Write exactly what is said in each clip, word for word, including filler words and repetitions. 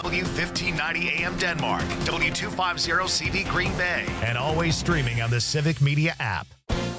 W fifteen ninety A M Denmark, W two fifty C V Green Bay, and always streaming on the Civic Media app.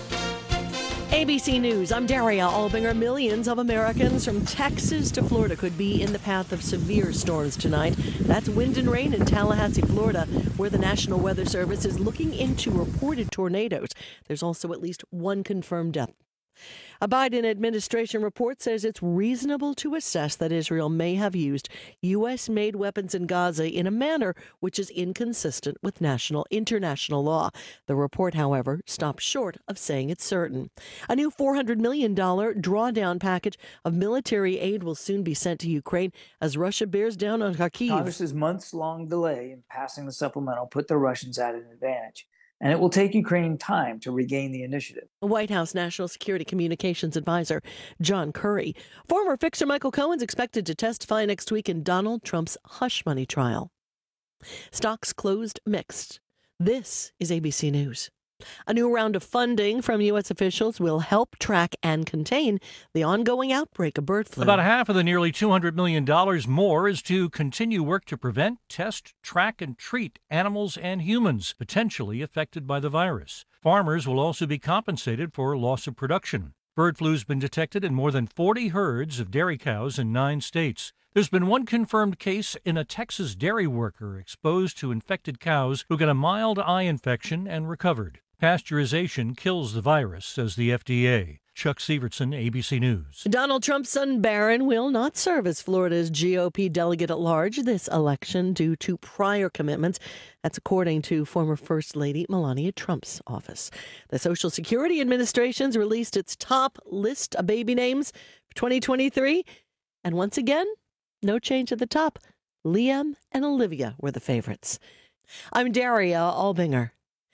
A B C News, I'm Daria Albinger. Millions of Americans from Texas to Florida could be in the path of severe storms tonight. That's wind and rain in Tallahassee, Florida, where the National Weather Service is looking into reported tornadoes. There's also at least one confirmed death. A Biden administration report says it's reasonable to assess that Israel may have used U S-made weapons in Gaza in a manner which is inconsistent with national international law. The report, however, stops short of saying it's certain. A new four hundred million dollars drawdown package of military aid will soon be sent to Ukraine as Russia bears down on Kharkiv. Congress's months-long delay in passing the supplemental put the Russians at an advantage, and it will take Ukraine time to regain the initiative. White House National Security Communications Advisor John Kerry. Former fixer Michael Cohen's expected to testify next week in Donald Trump's hush money trial. Stocks closed mixed. This is A B C News. A new round of funding from U S officials will help track and contain the ongoing outbreak of bird flu. About half of the nearly two hundred million dollars more is to continue work to prevent, test, track, and treat animals and humans potentially affected by the virus. Farmers will also be compensated for loss of production. Bird flu's been detected in more than forty herds of dairy cows in nine states. There's been one confirmed case in a Texas dairy worker exposed to infected cows who got a mild eye infection and recovered. Pasteurization kills the virus, says the F D A. Chuck Sievertson, A B C News. Donald Trump's son Barron will not serve as Florida's G O P delegate at large this election due to prior commitments. That's according to former First Lady Melania Trump's office. The Social Security Administration's released its top list of baby names for twenty twenty-three. And once again, no change at the top. Liam and Olivia were the favorites. I'm Daria Albinger.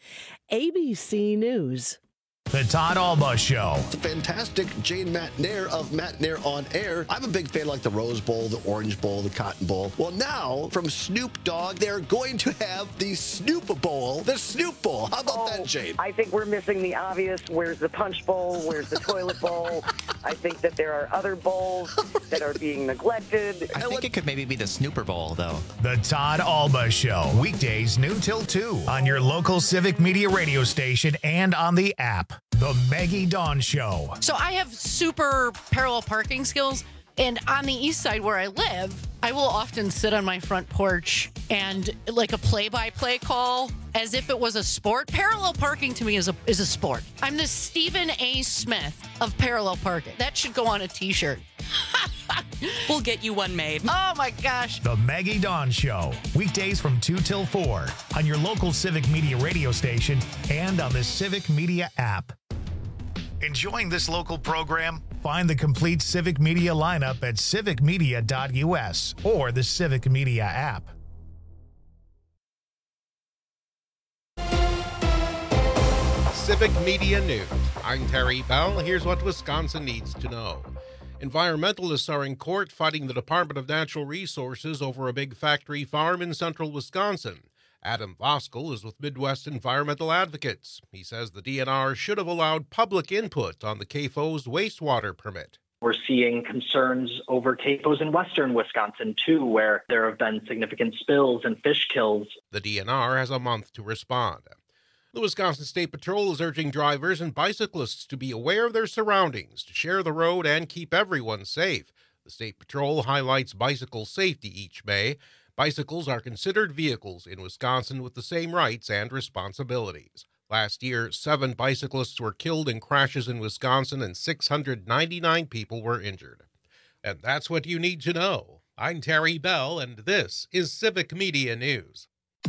A B C News. The Todd Alba Show. It's a fantastic Jane McNair of McNair on Air. I'm a big fan of like the Rose Bowl, the Orange Bowl, the Cotton Bowl. Well, now from Snoop Dogg, they're going to have the Snoop Bowl, the Snoop Bowl. How about oh, that, Jane? I think we're missing the obvious. Where's the Punch Bowl? Where's the Toilet Bowl? I think that there are other bowls that are being neglected. I think it could maybe be the Snooper Bowl, though. The Todd Alba Show. Weekdays noon till two on your local Civic Media radio station and on the app. The Maggie Dawn Show. So I have super parallel parking skills. And on the east side where I live, I will often sit on my front porch and like a play-by-play call as if it was a sport. Parallel parking to me is a is a sport. I'm the Stephen A. Smith of parallel parking. That should go on a T-shirt. We'll get you one made. Oh, my gosh. The Maggie Dawn Show. Weekdays from two till four on your local Civic Media radio station and on the Civic Media app. Enjoying this local program? Find the complete Civic Media lineup at civic media dot u s or the Civic Media app. Civic Media News. I'm Terry Bell. Here's what Wisconsin needs to know. Environmentalists are in court fighting the Department of Natural Resources over a big factory farm in central Wisconsin. Adam Voskel is with Midwest Environmental Advocates. He says the D N R should have allowed public input on the C A F O's wastewater permit. We're seeing concerns over C A F Os in western Wisconsin, too, where there have been significant spills and fish kills. The D N R has a month to respond. The Wisconsin State Patrol is urging drivers and bicyclists to be aware of their surroundings, to share the road, and keep everyone safe. The State Patrol highlights bicycle safety each May. Bicycles are considered vehicles in Wisconsin with the same rights and responsibilities. Last year, seven bicyclists were killed in crashes in Wisconsin and six hundred ninety-nine people were injured. And that's what you need to know. I'm Terry Bell, and this is Civic Media News.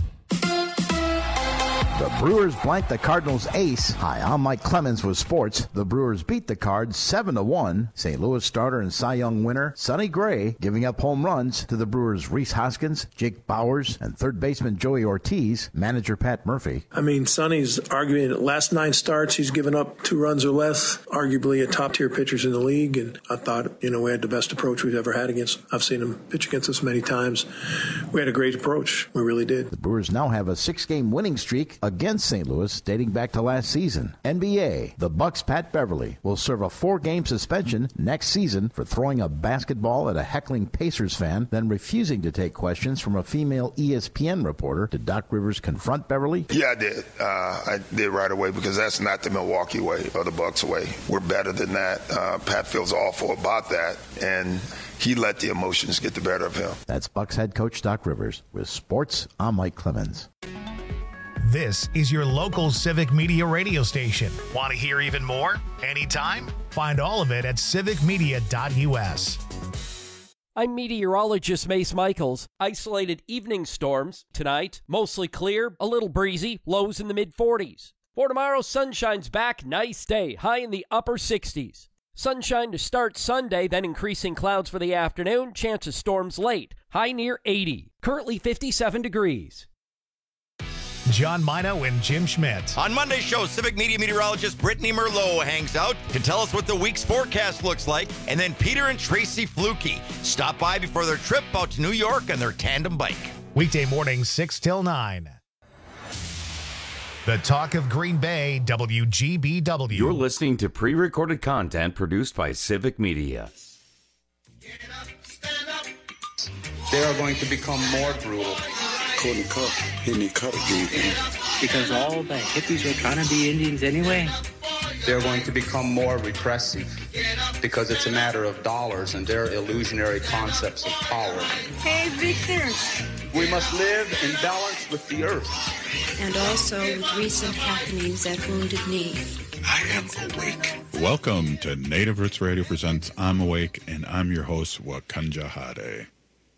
The Brewers blanked the Cardinals' ace. Hi, I'm Mike Clemens with sports. The Brewers beat the Cards seven to one. Saint Louis starter and Cy Young winner Sonny Gray giving up home runs to the Brewers' Rhys Hoskins, Jake Bowers, and third baseman Joey Ortiz. Manager Pat Murphy. I mean, Sonny's arguing last nine starts, he's given up two runs or less. Arguably a top-tier pitchers in the league, and I thought, you know, we had the best approach we've ever had against him. I've seen him pitch against us many times. We had a great approach. We really did. The Brewers now have a six-game winning streak against Saint Louis dating back to last season. N B A, the Bucks' Pat Beverly will serve a four-game suspension next season for throwing a basketball at a heckling Pacers fan, then refusing to take questions from a female E S P N reporter. Did Doc Rivers confront Beverly? Yeah, I did. Uh, I did right away because that's not the Milwaukee way or the Bucks way. We're better than that. Uh, Pat feels awful about that, and he let the emotions get the better of him. That's Bucks head coach Doc Rivers. With sports, I'm Mike Clemens. This is your local Civic Media radio station. Want to hear even more? Anytime? Find all of it at civic media dot u s. I'm meteorologist Mace Michaels. Isolated evening storms tonight, mostly clear, a little breezy, lows in the mid forties. For tomorrow, sunshine's back, nice day, high in the upper sixties. Sunshine to start Sunday, then increasing clouds for the afternoon, chance of storms late, high near eighty. Currently fifty-seven degrees. John Mino and Jim Schmidt. On Monday's show, Civic Media meteorologist Brittany Merlot hangs out to tell us what the week's forecast looks like, and then Peter and Tracy Fluke stop by before their trip out to New York on their tandem bike. Weekday mornings, six till nine. The Talk of Green Bay, W G B W. You're listening to pre-recorded content produced by Civic Media. They are going to become more brutal. Cody Cup, hitting cut again. Because all the hippies were trying to be Indians anyway. They're going to become more repressive because it's a matter of dollars and their illusionary concepts of power. Hey, Victor. We must live in balance with the earth. And also with recent happenings at Wounded Knee. I am awake. Welcome to Native Roots Radio presents I'm Awake, and I'm your host, Wakanja Hade.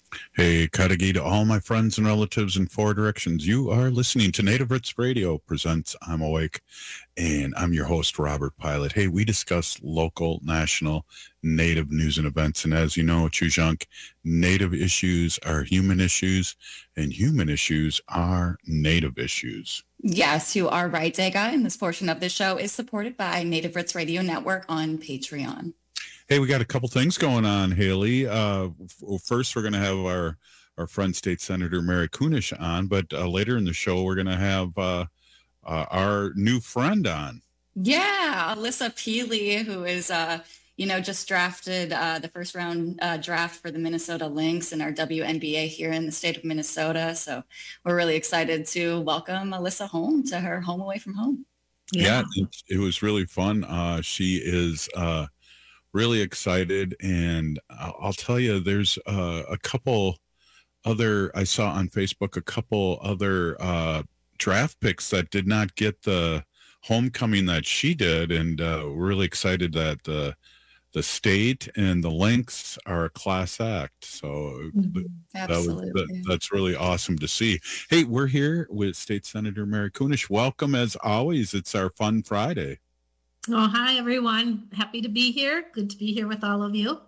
Hey, Kadagi to all my friends and relatives in four directions. You are listening to Native Roots Radio presents I'm Awake, and I'm your host, Robert Pilot. Hey, we discuss local, national, Native news and events, and as you know, Chujunk, Native issues are human issues, and human issues are Native issues. Yes, you are right, Dega, and this portion of the show is supported by Native Roots Radio Network on Patreon. Hey, we got a couple things going on, Haley. Uh, f- first, we're going to have our, our friend State Senator Mary Kunesh on, but uh, later in the show, we're going to have uh, uh, our new friend on. Yeah, Alyssa Peely, who is, uh, you know, just drafted uh, the first round uh, draft for the Minnesota Lynx in our W N B A here in the state of Minnesota. So we're really excited to welcome Alyssa home to her home away from home. Yeah, yeah it, it was really fun. Uh, she is... Uh, really excited, and I'll tell you, there's uh, a couple other, I saw on Facebook, a couple other uh, draft picks that did not get the homecoming that she did, and uh, we're really excited that the the state and the Lynx are a class act. So mm-hmm. that was, that, that's really awesome to see. Hey, we're here with State Senator Mary Kunesh. Welcome, as always. It's our fun Friday. Oh, hi, everyone. Happy to be here. Good to be here with all of you.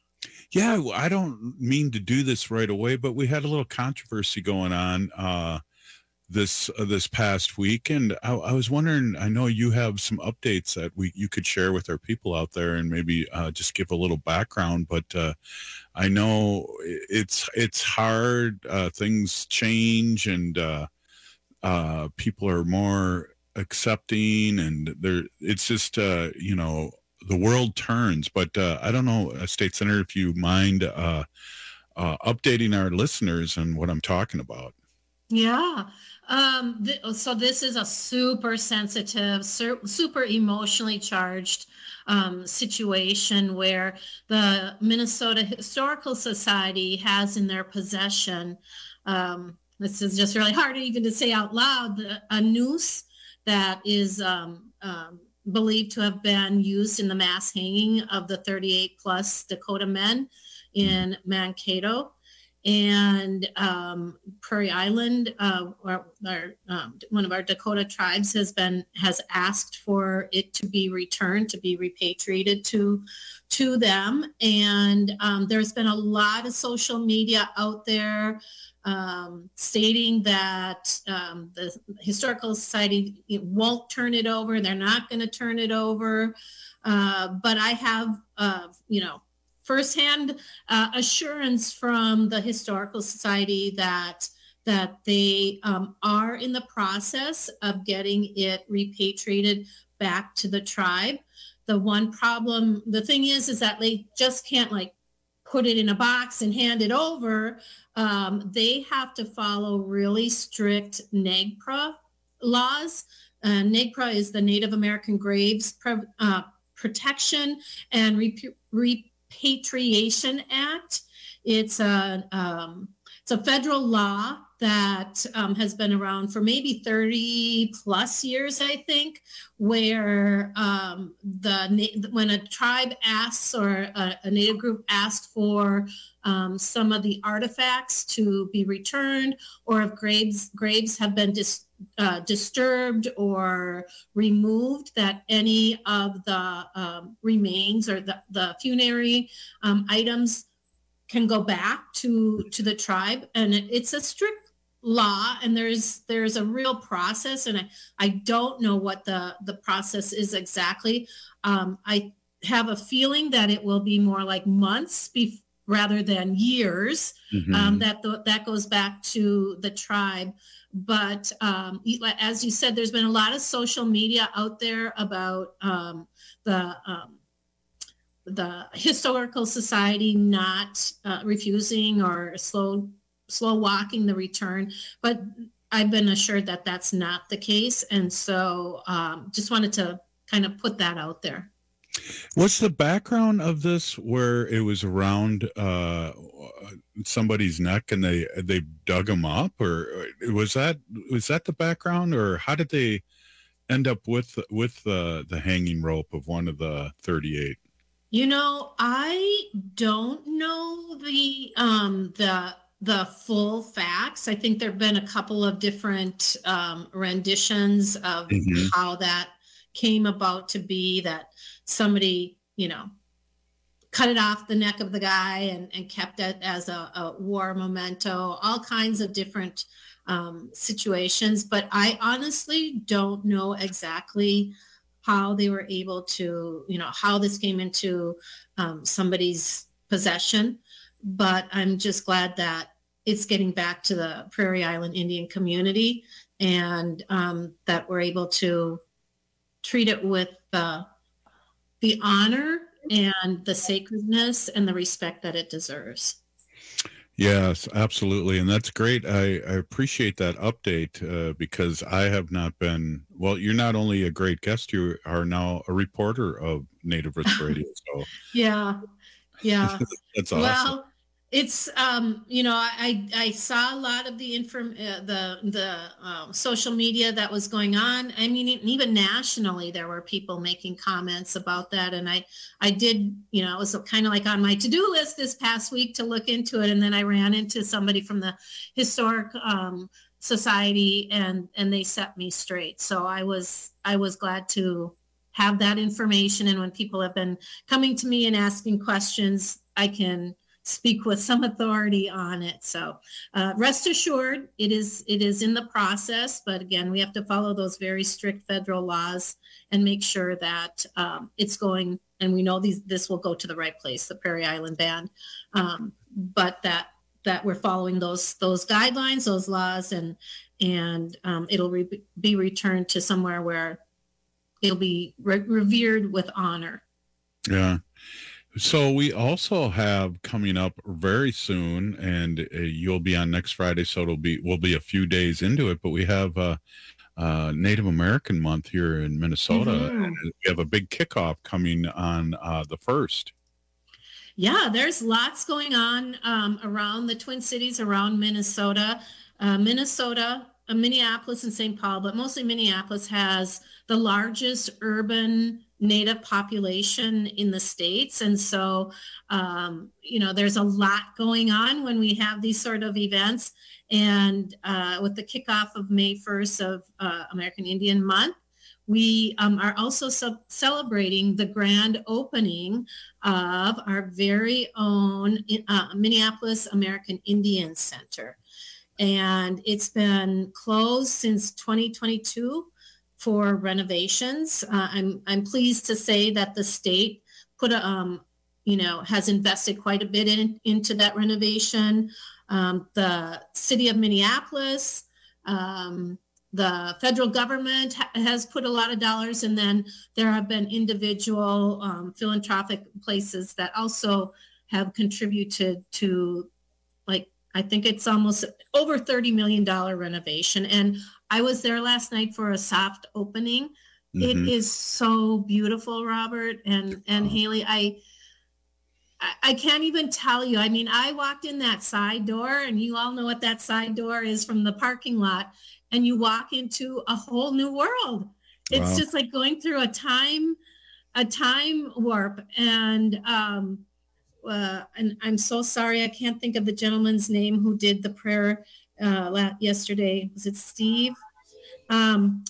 Yeah, I don't mean to do this right away, but we had a little controversy going on uh, this uh, this past week, and I, I was wondering, I know you have some updates that we you could share with our people out there and maybe uh, just give a little background, but uh, I know it's, it's hard. Uh, things change, and uh, uh, people are more accepting, and there it's just uh you know the world turns, but uh I don't know, uh, State Senator, if you mind uh uh updating our listeners on what I'm talking about. Yeah, um th- so this is a super sensitive, su- super emotionally charged um situation where the Minnesota Historical Society has in their possession, um this is just really hard even to say out loud, the, a noose that is um, um, believed to have been used in the mass hanging of the thirty-eight plus Dakota men in Mankato. And um, Prairie Island, uh, our, our, um, one of our Dakota tribes has been has asked for it to be returned, to be repatriated to to them. And um, there's been a lot of social media out there um, stating that um, the Historical Society won't turn it over. They're not going to turn it over. Uh, but I have, uh, you know, firsthand uh, assurance from the Historical Society that that they um, are in the process of getting it repatriated back to the tribe. The one problem, the thing is, is that they just can't like put it in a box and hand it over. Um, they have to follow really strict NAGPRA laws. Uh, NAGPRA is the Native American Graves Pre- uh, Protection and Rep- Repatriation Act. It's a um, it's a federal law that um, has been around for maybe thirty plus years, I think, where um, the when a tribe asks or a, a Native group asks for um, some of the artifacts to be returned, or if graves graves have been dis, uh, disturbed or removed, that any of the um, remains or the, the funerary um, items can go back to to the tribe. And it, it's a strict law, and there's there's a real process, and I, I don't know what the the process is exactly. Um, I have a feeling that it will be more like months be, rather than years. Mm-hmm. um, that the, that goes back to the tribe. But um, as you said, there's been a lot of social media out there about um, the um, the Historical Society not uh, refusing or slow slow walking the return, but I've been assured that that's not the case, and so um, just wanted to kind of put that out there. What's the background of this, where it was around uh, somebody's neck and they they dug him up, or was that was that the background, or how did they end up with with the the hanging rope of one of the thirty-eight? You know, I don't know the um, the the full facts. I think there have been a couple of different um, renditions of mm-hmm. how that came about to be, that somebody, you know, cut it off the neck of the guy and, and kept it as a, a war memento, all kinds of different um, situations. But I honestly don't know exactly how they were able to, you know, how this came into um, somebody's possession. But I'm just glad that it's getting back to the Prairie Island Indian community, and um, that we're able to treat it with uh, the honor and the sacredness and the respect that it deserves. Yes, absolutely. And that's great. I, I appreciate that update uh, because I have not been, well, you're not only a great guest, you are now a reporter of Native Roots Radio. So yeah, yeah. That's awesome. Well, it's, um, you know, I, I saw a lot of the inform uh, the, the uh, social media that was going on. I mean, even nationally, there were people making comments about that. And I, I did, you know, it was kind of like on my to-do list this past week to look into it. And then I ran into somebody from the Historic um, Society, and, and they set me straight. So I was, I was glad to have that information. And when people have been coming to me and asking questions, I can speak with some authority on it. So uh, rest assured, it is it is in the process. But again, we have to follow those very strict federal laws and make sure that um, it's going, and we know these this will go to the right place, the Prairie Island Band, um, but that that we're following those those guidelines, those laws, and and um, it'll re- be returned to somewhere where it'll be re- revered with honor. Yeah. So we also have coming up very soon, and uh, you'll be on next Friday, so it'll be we'll be a few days into it. But we have uh, uh, Native American Month here in Minnesota, mm-hmm. and we have a big kickoff coming on uh, the first. Yeah, there's lots going on um, around the Twin Cities, around Minnesota, uh, Minnesota, uh, Minneapolis, and Saint Paul, but mostly Minneapolis has the largest urban Native population in the States. And so, um, you know, there's a lot going on when we have these sort of events. And uh, with the kickoff of May first of uh, American Indian Month, we um, are also sub- celebrating the grand opening of our very own uh, Minneapolis American Indian Center. And it's been closed since twenty twenty-two. For renovations. Uh, I'm I'm pleased to say that the state put a, um, you know, has invested quite a bit in, into that renovation. um, the city of Minneapolis, um, the federal government ha- has put a lot of dollars, and then there have been individual um, philanthropic places that also have contributed to, like, I think it's almost over thirty million dollars renovation. And I was there last night for a soft opening. Mm-hmm. It is so beautiful, Robert and, and Haley. I, I can't even tell you. I mean, I walked in that side door, and you all know what that side door is from the parking lot, and you walk into a whole new world. It's wow. just like going through a time, a time warp. And, um, uh, and I'm so sorry, I can't think of the gentleman's name who did the prayer uh, yesterday. Was it Steve? Um,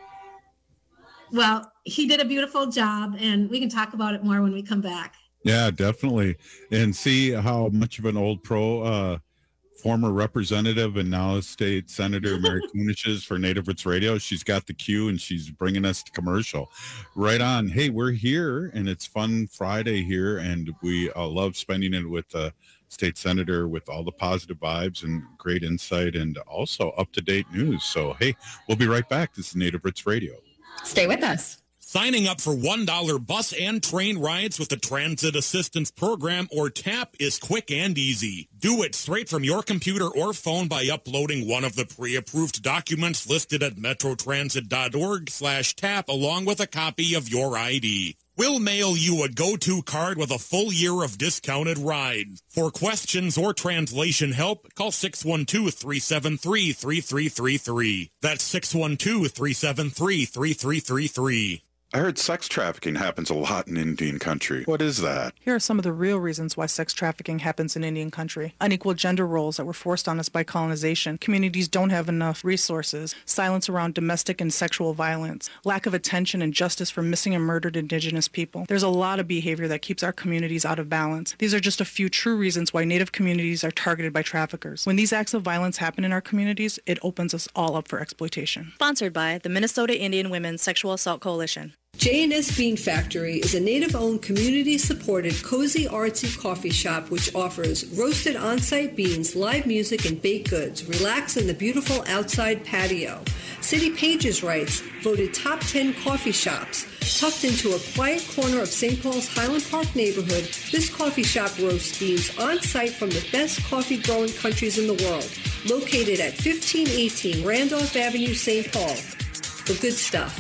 well, he did a beautiful job, and we can talk about it more when we come back. Yeah, definitely. And see how much of an old pro, uh, former representative and now state senator Mary Kunish is for Native Roots Radio. She's got the cue, and she's bringing us to commercial. Right on. Hey, we're here, and it's Fun Friday here, and we uh, love spending it with the uh, state senator with all the positive vibes and great insight and also up-to-date news. So, hey, we'll be right back. This is Native Roots Radio. Stay with us. Signing up for one dollar bus and train rides with the Transit Assistance Program, or TAP, is quick and easy. Do it straight from your computer or phone by uploading one of the pre-approved documents listed at metrotransit.org slash tap along with a copy of your I D. We'll mail you a go-to card with a full year of discounted rides. For questions or translation help, call six one two, three seven three, three three three three. That's six one two, three seven three, three three three three. I heard sex trafficking happens a lot in Indian country. What is that? Here are some of the real reasons why sex trafficking happens in Indian country. Unequal gender roles that were forced on us by colonization. Communities don't have enough resources. Silence around domestic and sexual violence. Lack of attention and justice for missing and murdered Indigenous people. There's a lot of behavior that keeps our communities out of balance. These are just a few true reasons why Native communities are targeted by traffickers. When these acts of violence happen in our communities, it opens us all up for exploitation. Sponsored by the Minnesota Indian Women's Sexual Assault Coalition. J and S Bean Factory is a Native-owned, community-supported, cozy, artsy coffee shop which offers roasted on-site beans, live music, and baked goods. Relax in the beautiful outside patio. City Pages writes, voted top ten coffee shops. Tucked into a quiet corner of Saint Paul's Highland Park neighborhood, this coffee shop roasts beans on-site from the best coffee-growing countries in the world. Located at fifteen eighteen Randolph Avenue, Saint Paul. The good stuff.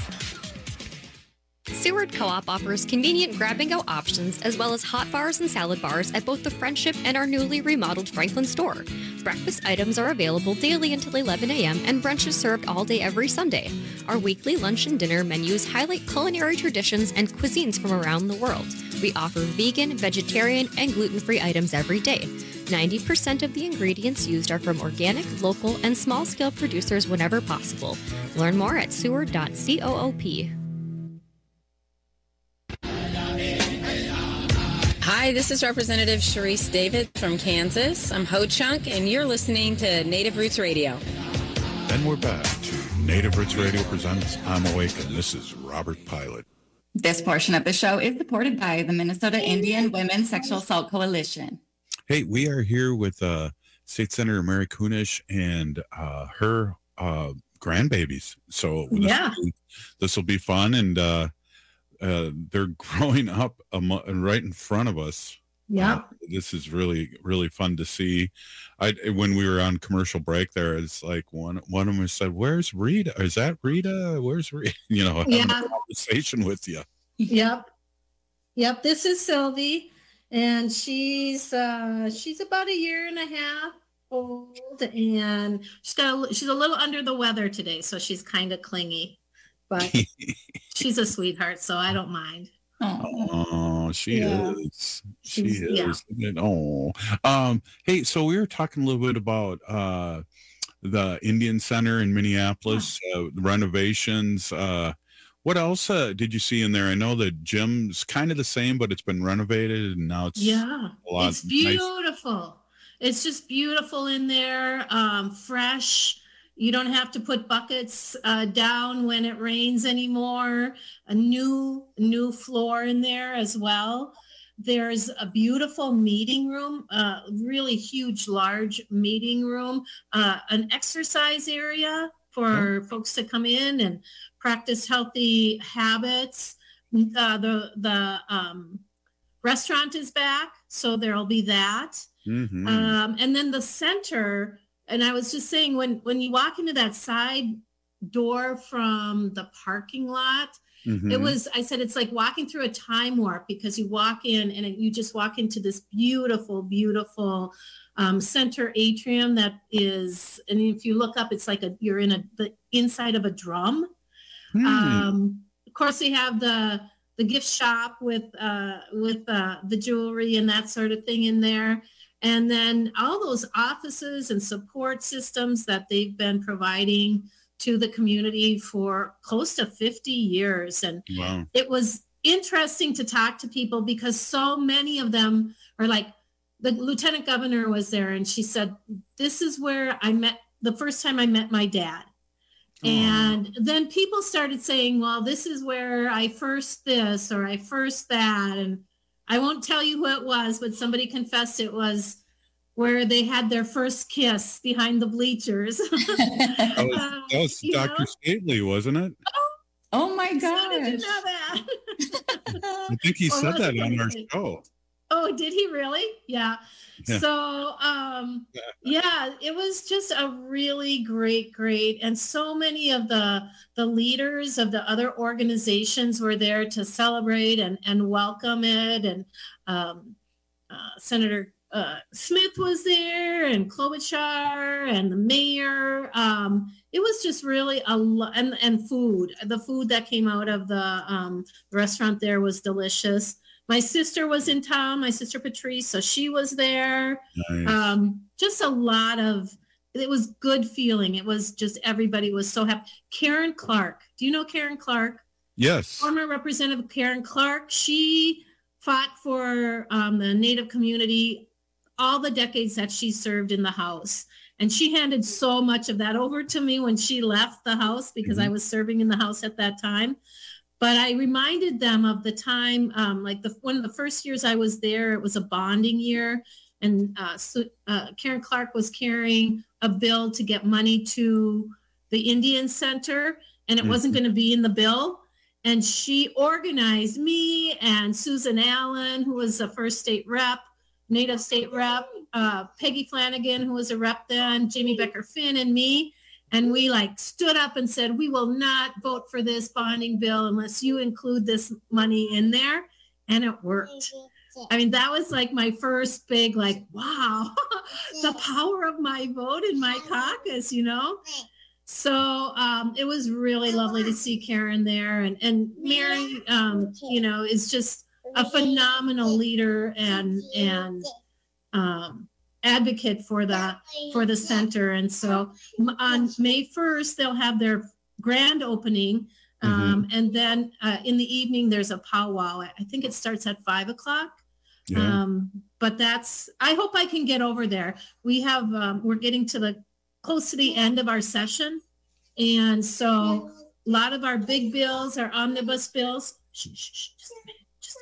Seward Co-op offers convenient grab-and-go options as well as hot bars and salad bars at both the Friendship and our newly remodeled Franklin store. Breakfast items are available daily until eleven a.m. and brunch is served all day every Sunday. Our weekly lunch and dinner menus highlight culinary traditions and cuisines from around the world. We offer vegan, vegetarian, and gluten-free items every day. ninety percent of the ingredients used are from organic, local, and small-scale producers whenever possible. Learn more at seward dot coop. Hi, this is Representative Sharice David from Kansas. I'm Ho Chunk, and you're listening to Native Roots Radio. And we're back to Native Roots Radio presents I'm Awake, and this is Robert Pilot. This portion of the show is supported by the Minnesota Indian Women's Sexual Assault Coalition. Hey, we are here with uh, State Senator Mary Kunish and uh, her uh, grandbabies. So yeah. this will be fun, and uh, uh, they're growing up um, right in front of us. Yeah, uh, this is really really fun to see. I when we were on commercial break there, it's like one one of them said, "Where's Rita? Is that Rita? Where's Rita?" You know, having yeah. a conversation with you. Yep, yep. This is Sylvie, and she's uh, she's about a year and a half old, and she's got a, she's a little under the weather today, so she's kind of clingy, but she's a sweetheart, so I don't mind. Oh, she Yeah. is. She She's- is. yeah. Oh, um, hey, so we were talking a little bit about uh, the Indian Center in Minneapolis, uh, the renovations. Uh, what else uh, did you see in there? I know the gym's kind of the same, but it's been renovated and now it's Yeah, a lot it's nice. beautiful. It's just beautiful in there, um, fresh. You don't have to put buckets uh, down when it rains anymore. A new new floor in there as well. There's a beautiful meeting room, a really huge, large meeting room, uh, an exercise area for mm-hmm. folks to come in and practice healthy habits. Uh, the the um, restaurant is back, so there'll be that. Mm-hmm. Um, and then the center, and I was just saying, when, when you walk into that side door from the parking lot, mm-hmm. it was, I said, it's like walking through a time warp, because you walk in and you just walk into this beautiful, beautiful um, center atrium that is, and if you look up, it's like a, you're in a, the inside of a drum. Mm. Um, of course, they have the, the gift shop with, uh, with uh, the jewelry and that sort of thing in there. And then all those offices and support systems that they've been providing to the community for close to fifty years. And wow. It was interesting to talk to people, because so many of them are like, the lieutenant governor was there and she said, this is where I met, the first time I met my dad. Oh. And then people started saying, well, this is where I first this, or I first that. And I won't tell you who it was, but somebody confessed it was where they had their first kiss behind the bleachers. that was, um, that was Doctor Know? Stately, wasn't it? Oh, oh my gosh. Did you know that? I think he said that on our show. Oh, did he really? Yeah. yeah. So, um, yeah, it was just a really great, great. And so many of the the leaders of the other organizations were there to celebrate and, and welcome it. And um, uh, Senator uh, Smith was there, and Klobuchar, and the mayor. Um, it was just really a lot. And, and food. The food that came out of the um, restaurant there was delicious. My sister was in town, my sister Patrice, so she was there. Nice. Um, just a lot of, it was good feeling. It was just, everybody was so happy. Karen Clark, do you know Karen Clark? Yes. Former Representative Karen Clark. She fought for um, the Native community all the decades that she served in the House. And she handed so much of that over to me when she left the House, because mm-hmm. I was serving in the House at that time. But I reminded them of the time, um, like the one of the first years I was there, it was a bonding year. And uh, so, uh, Karen Clark was carrying a bill to get money to the Indian Center, and it mm-hmm. wasn't going to be in the bill. And she organized me and Susan Allen, who was a first state rep, Native state rep, uh, Peggy Flanagan, who was a rep then, Jamie Becker Finn, and me. And we like stood up and said, we will not vote for this bonding bill unless you include this money in there. And it worked. I mean, that was like my first big, like, wow, the power of my vote in my caucus, you know? So um, it was really lovely to see Karen there. And, and Mary, um, you know, is just a phenomenal leader and, and, um, advocate for the for the center. And so on May first, they'll have their grand opening. Um, mm-hmm. And then uh, in the evening, there's a powwow. I think it starts at five o'clock. Yeah. Um, but that's, I hope I can get over there. We have, um, we're getting to the close to the end of our session. And so a lot of our big bills, our omnibus bills, shh, shh, shh, just a minute, just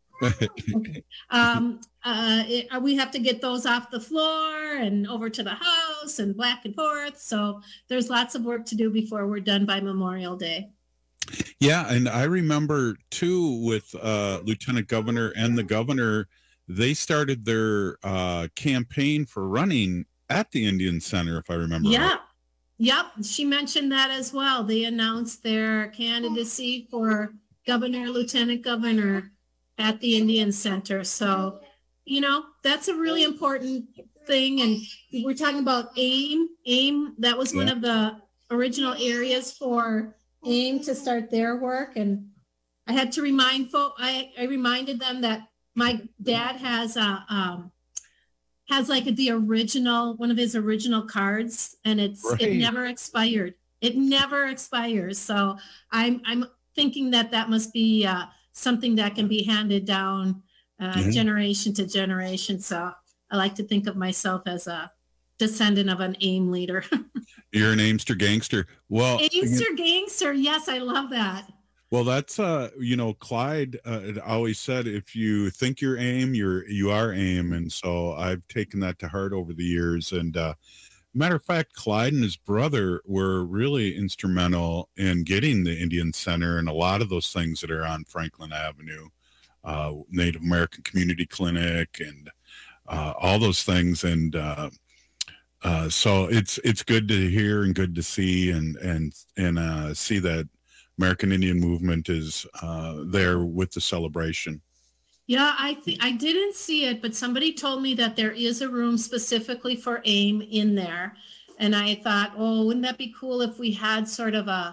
a minute. Okay. Um, uh, it, we have to get those off the floor and over to the House and back and forth. So there's lots of work to do before we're done by Memorial Day. Yeah, and I remember too with uh, Lieutenant Governor and the governor, they started their uh, campaign for running at the Indian Center, if I remember yeah. right. Yep, she mentioned that as well. They announced their candidacy for governor, lieutenant governor at the Indian Center. So, you know, that's a really important thing. And we're talking about AIM. AIM, that was yeah. one of the original areas for AIM to start their work. And I had to remind folk, I, I reminded them that my dad has a, um, has like the original, one of his original cards, and it's, right. it never expired. It never expires. So I'm, I'm thinking that that must be uh, something that can be handed down uh, mm-hmm. generation to generation. So I like to think of myself as a descendant of an AIM leader. You're an Aimster gangster. Well, Aimster gangster. Yes, I love that. Well, that's, uh, you know, Clyde uh, always said, if you think you're AIM, you're, you are AIM. And so I've taken that to heart over the years. And uh, matter of fact, Clyde and his brother were really instrumental in getting the Indian Center and a lot of those things that are on Franklin Avenue, uh, Native American Community Clinic and uh, all those things. And uh, uh, so it's, it's good to hear and good to see and, and, and uh, see that American Indian movement is uh, there with the celebration. Yeah, I think I didn't see it, but somebody told me that there is a room specifically for AIM in there. And I thought, oh, wouldn't that be cool if we had sort of a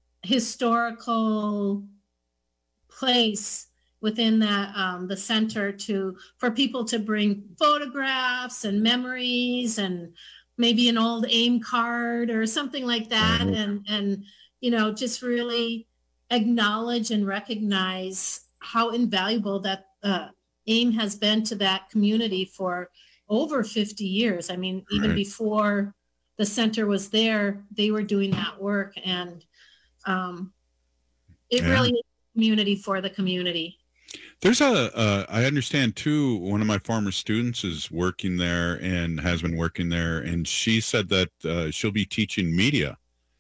historical place within that um, the center to for people to bring photographs and memories and maybe an old AIM card or something like that. Mm-hmm. And and you know, just really acknowledge and recognize how invaluable that uh, AIM has been to that community for over fifty years. I mean, even right. before the center was there, they were doing that work. And um, it yeah. really is a community for the community. There's a, uh, I understand too, one of my former students is working there and has been working there. And she said that uh, she'll be teaching media.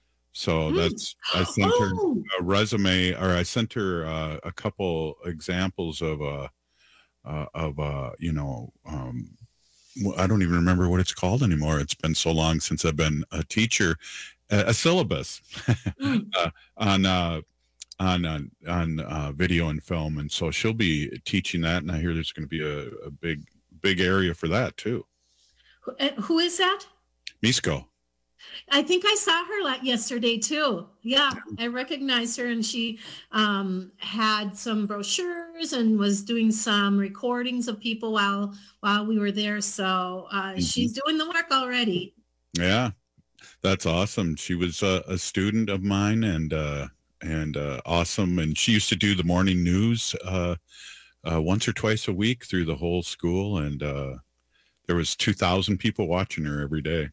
So that's, I sent her Oh. a resume, or I sent her uh, a couple examples of, uh, uh, of uh, you know, um, w- I don't even remember what it's called anymore. It's been so long since I've been a teacher, a, a syllabus uh, on, uh, on, on, on uh, video and film. And so she'll be teaching that. And I hear there's going to be a, a big, big area for that too. Who, uh, who is that? Misko. I think I saw her like yesterday too. Yeah, I recognized her, and she um, had some brochures and was doing some recordings of people while while we were there. So uh, mm-hmm. she's doing the work already. Yeah, that's awesome. She was uh, a student of mine, and uh, and uh, awesome. And she used to do the morning news uh, uh, once or twice a week through the whole school, and uh, there was two thousand people watching her every day.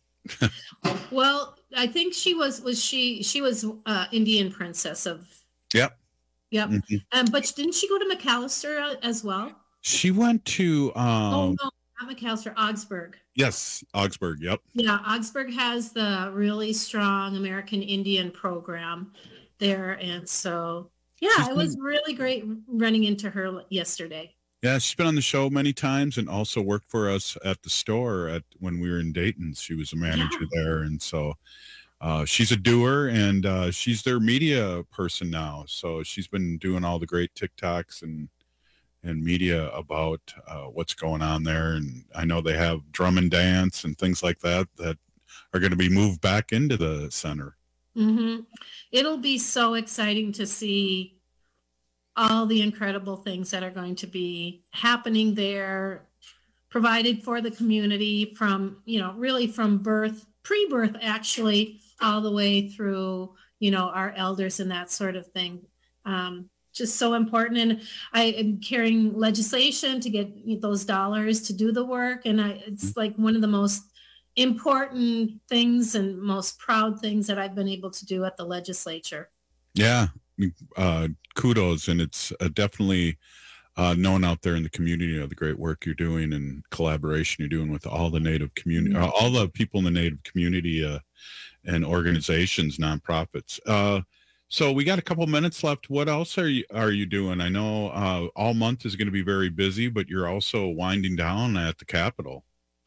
Well, I think she was was she she was uh, Indian princess of. Yep. Yep. Mm-hmm. Um, but didn't she go to McAllister as well? She went to. Um, oh no, not McAllister, Augsburg. Yes, Augsburg. Yep. Yeah, Augsburg has the really strong American Indian program there, and so yeah, She's it was been, really great running into her yesterday. Yeah, she's been on the show many times and also worked for us at the store at when we were in Dayton. She was a manager yeah. there. And so uh, she's a doer, and uh, she's their media person now. So she's been doing all the great TikToks and and media about uh, what's going on there. And I know they have drum and dance and things like that that are going to be moved back into the center. Mm-hmm. It'll be so exciting to see all the incredible things that are going to be happening there, provided for the community from, you know, really from birth, pre-birth actually, all the way through, you know, our elders and that sort of thing. Um, just so important. And I am carrying legislation to get those dollars to do the work. And I, it's like one of the most important things and most proud things that I've been able to do at the legislature. Yeah. Uh, kudos, and it's uh, definitely uh, known out there in the community of the great work you're doing and collaboration you're doing with all the Native community, uh, all the people in the Native community uh, and organizations, nonprofits. Uh, so we got a couple minutes left. What else are you are you doing? I know uh, all month is going to be very busy, but you're also winding down at the Capitol.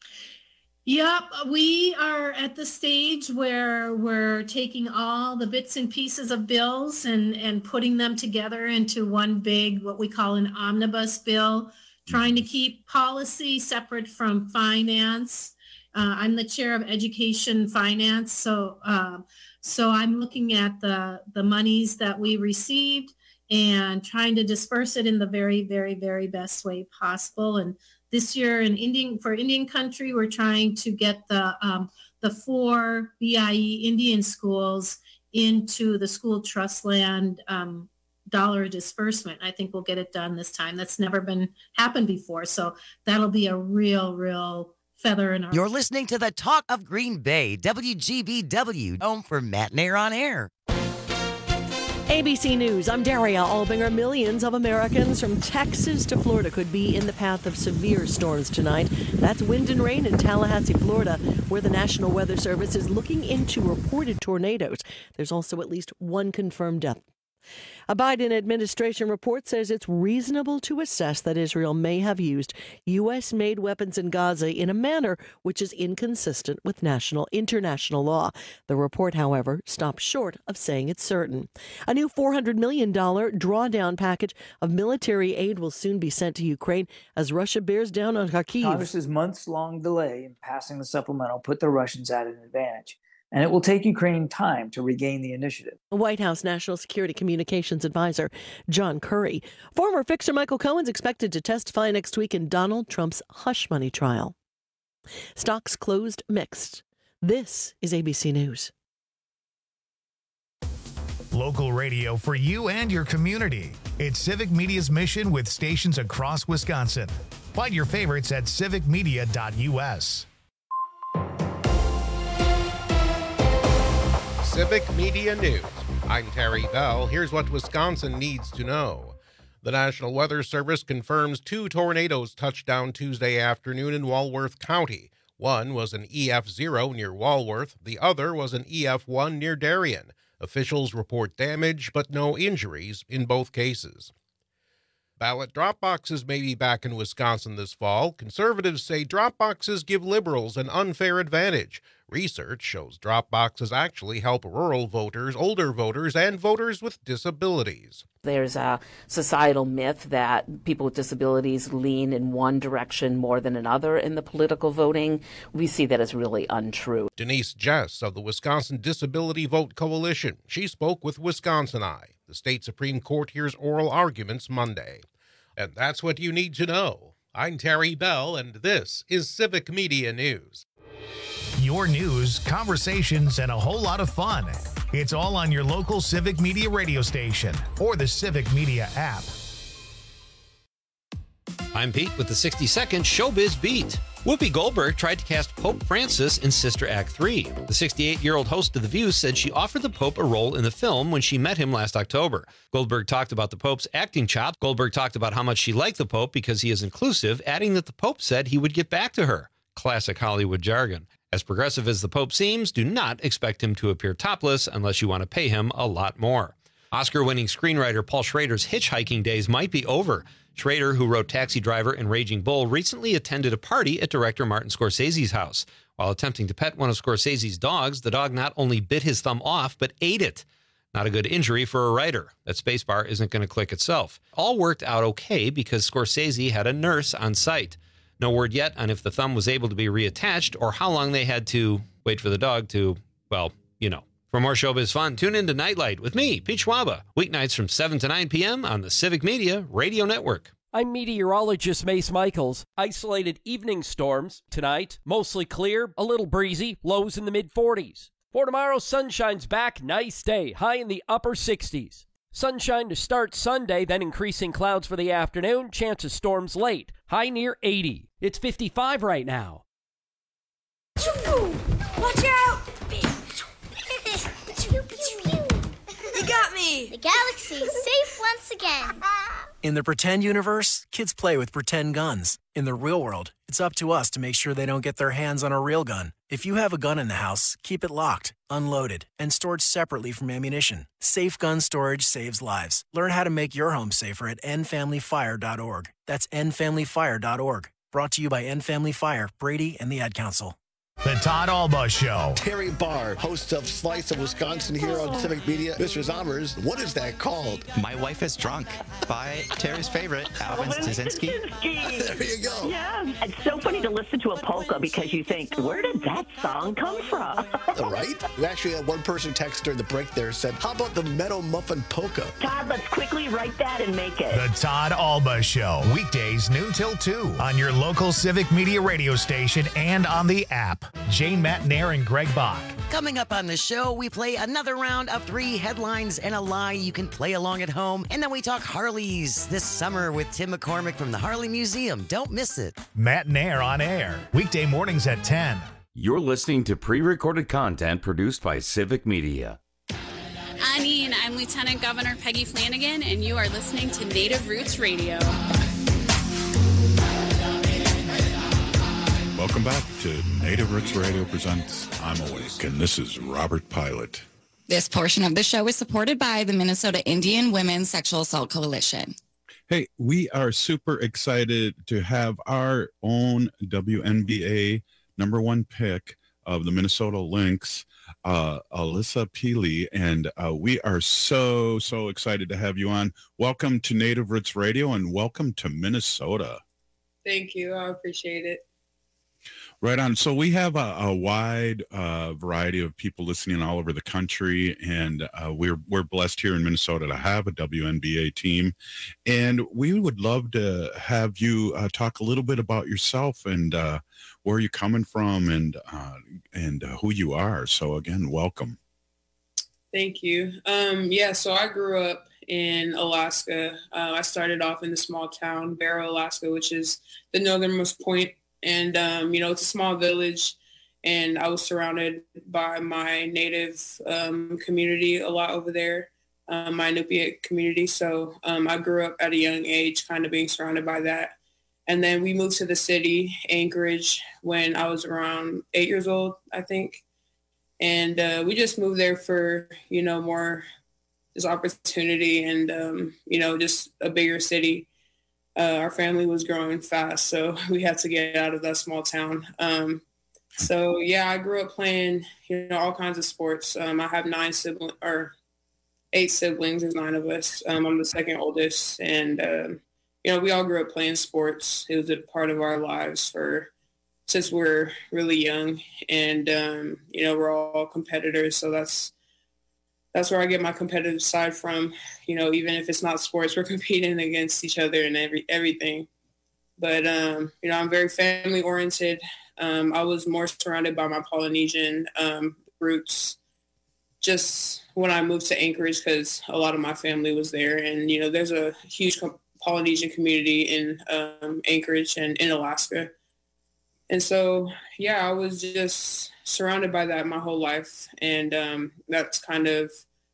Yep, we are at the stage where we're taking all the bits and pieces of bills and, and putting them together into one big, what we call an omnibus bill, trying to keep policy separate from finance. Uh, I'm the chair of education finance, so uh, so I'm looking at the, the monies that we received and trying to disperse it in the very, very, very best way possible. And this year in Indian for Indian country, we're trying to get the um, the four B I E Indian schools into the school trust land um, dollar disbursement. I think we'll get it done this time. That's never been happened before. So that'll be a real, real feather in our. You're listening to the Talk of Green Bay, W G B W, home for Matt Nair on Air. A B C News, I'm Daria Albinger. Millions of Americans from Texas to Florida could be in the path of severe storms tonight. That's wind and rain in Tallahassee, Florida, where the National Weather Service is looking into reported tornadoes. There's also at least one confirmed death. A Biden administration report says it's reasonable to assess that Israel may have used U S-made weapons in Gaza in a manner which is inconsistent with national international law. The report, however, stops short of saying it's certain. A new four hundred million dollars drawdown package of military aid will soon be sent to Ukraine as Russia bears down on Kharkiv. Congress's months-long delay in passing the supplemental put the Russians at an advantage, and it will take Ukraine time to regain the initiative. White House National Security Communications Advisor John Kerry. Former fixer Michael Cohen's expected to testify next week in Donald Trump's hush money trial. Stocks closed mixed. This is A B C News. Local radio for you and your community. It's Civic Media's mission with stations across Wisconsin. Find your favorites at civic media dot U S. Civic Media News. I'm Terry Bell. Here's what Wisconsin needs to know. The National Weather Service confirms two tornadoes touched down Tuesday afternoon in Walworth County. One was an E F zero near Walworth. The other was an E F one near Darien. Officials report damage, but no injuries in both cases. Ballot drop boxes may be back in Wisconsin this fall. Conservatives say drop boxes give liberals an unfair advantage. Research shows drop boxes actually help rural voters, older voters, and voters with disabilities. There's a societal myth that people with disabilities lean in one direction more than another in the political voting. We see that as really untrue. Denise Jess of the Wisconsin Disability Vote Coalition. She spoke with Wisconsin Eye. The state Supreme Court hears oral arguments Monday. And that's what you need to know. I'm Terry Bell, and this is Civic Media News. Your news, conversations, and a whole lot of fun. It's all on your local Civic Media radio station or the Civic Media app. I'm Pete with the sixty second Showbiz Beat. Whoopi Goldberg tried to cast Pope Francis in Sister Act three. The sixty-eight-year-old host of The View said she offered the Pope a role in the film when she met him last October. Goldberg talked about the Pope's acting chops. Goldberg talked about how much she liked the Pope because he is inclusive, adding that the Pope said he would get back to her. Classic Hollywood jargon. As progressive as the Pope seems, do not expect him to appear topless unless you want to pay him a lot more. Oscar-winning screenwriter Paul Schrader's hitchhiking days might be over. Schrader, who wrote Taxi Driver and Raging Bull, recently attended a party at director Martin Scorsese's house. While attempting to pet one of Scorsese's dogs, the dog not only bit his thumb off, but ate it. Not a good injury for a writer. That spacebar isn't going to click itself. All worked out okay because Scorsese had a nurse on site. No word yet on if the thumb was able to be reattached or how long they had to wait for the dog to, well, you know. For more showbiz fun, tune in to Nightlight with me, Pete Schwaba, weeknights from seven to nine p.m. on the Civic Media Radio Network. I'm meteorologist Mace Michaels. Isolated evening storms tonight, mostly clear, a little breezy, lows in the mid forties. For tomorrow, sunshine's back, nice day, high in the upper sixties. Sunshine to start Sunday, then increasing clouds for the afternoon, chance of storms late, high near eighty. It's fifty-five right now. Watch out! You got me! The galaxy is safe once again. In the pretend universe, kids play with pretend guns. In the real world, it's up to us to make sure they don't get their hands on a real gun. If you have a gun in the house, keep it locked, unloaded, and stored separately from ammunition. Safe gun storage saves lives. Learn how to make your home safer at end family fire dot org. That's end family fire dot org. Brought to you by End Family Fire, Brady, and the Ad Council. The Todd Alba Show. Terry Barr, host of Slice of Wisconsin here on Civic Media. Mister Zommers, what is that called? My Wife is Drunk by Terry's favorite, Alvin Staszynski. There you go. Yeah, it's so funny to listen to a polka because you think, where did that song come from? Right? We actually had one person text during the break there said, how about the Meadow Muffin Polka? Todd, let's quickly write that and make it. The Todd Alba Show. Weekdays noon till two on your local Civic Media radio station and on the app. Jane Matnair and Greg Bach. Coming up on the show, we play another round of three headlines and a lie. You can play along at home. And then we talk Harleys this summer with Tim McCormick from the Harley Museum. Don't miss it. Matnair on air. Weekday mornings at ten. You're listening to pre-recorded content produced by Civic Media. Ani, and I'm Lieutenant Governor Peggy Flanagan, and you are listening to Native Roots Radio. Welcome back to Native Roots Radio presents I'm Awake, and this is Robert Pilot. This portion of the show is supported by the Minnesota Indian Women's Sexual Assault Coalition. Hey, we are super excited to have our own W N B A number one pick of the Minnesota Lynx, uh, Alyssa Peely, and uh, we are so, so excited to have you on. Welcome to Native Roots Radio, and welcome to Minnesota. Thank you. I appreciate it. Right on. So we have a, a wide uh, variety of people listening all over the country, and uh, we're we're blessed here in Minnesota to have a W N B A team, and we would love to have you uh, talk a little bit about yourself and uh, where you're coming from and uh, and uh, who you are. So again, welcome. Thank you. Um, yeah, so I grew up in Alaska. Uh, I started off in the small town Barrow, Alaska, which is the northernmost point. And, um, you know, it's a small village, and I was surrounded by my native um, community a lot over there, um, my Inupiat community. So um, I grew up at a young age kind of being surrounded by that. And then we moved to the city, Anchorage, when I was around eight years old, I think. And uh, we just moved there for, you know, more just opportunity and, um, you know, just a bigger city. Uh, our family was growing fast, so we had to get out of that small town. Um, so yeah, I grew up playing, you know, all kinds of sports. Um, I have nine siblings or eight siblings. There's nine of us. Um, I'm the second oldest, and um, you know, we all grew up playing sports. It was a part of our lives for since we're really young, and um, you know, we're all competitors. So that's that's where I get my competitive side from. You know, even if it's not sports, we're competing against each other and every everything. But, um, you know, I'm very family oriented. Um, I was more surrounded by my Polynesian um, roots just when I moved to Anchorage because a lot of my family was there. And, you know, there's a huge Polynesian community in um, Anchorage and in Alaska. And so, yeah, I was just surrounded by that my whole life. And um, that's kind of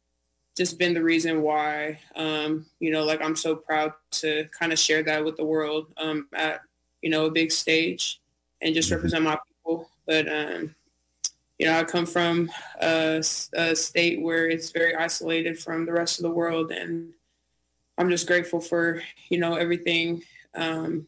just been the reason why, um, you know, like I'm so proud to kind of share that with the world um, at, you know, a big stage and just represent my people. But, um, you know, I come from a, a state where it's very isolated from the rest of the world. And I'm just grateful for, you know, everything, um,